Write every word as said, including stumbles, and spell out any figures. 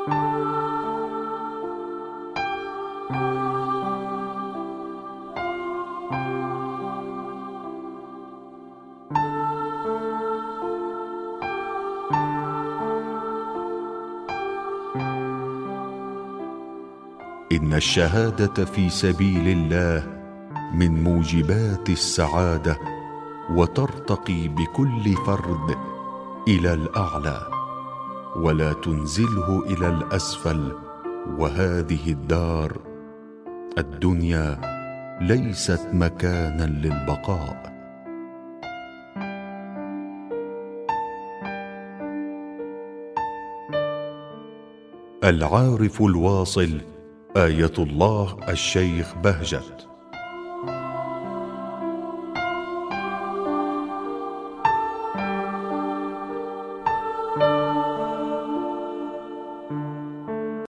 إن الشهادة في سبيل الله من موجبات السعادة، وترتقي بكل فرد إلى الأعلى ولا تنزله إلى الأسفل. وهذه الدار الدنيا ليست مكانا للبقاء. العارف الواصل آية الله الشيخ بهجت.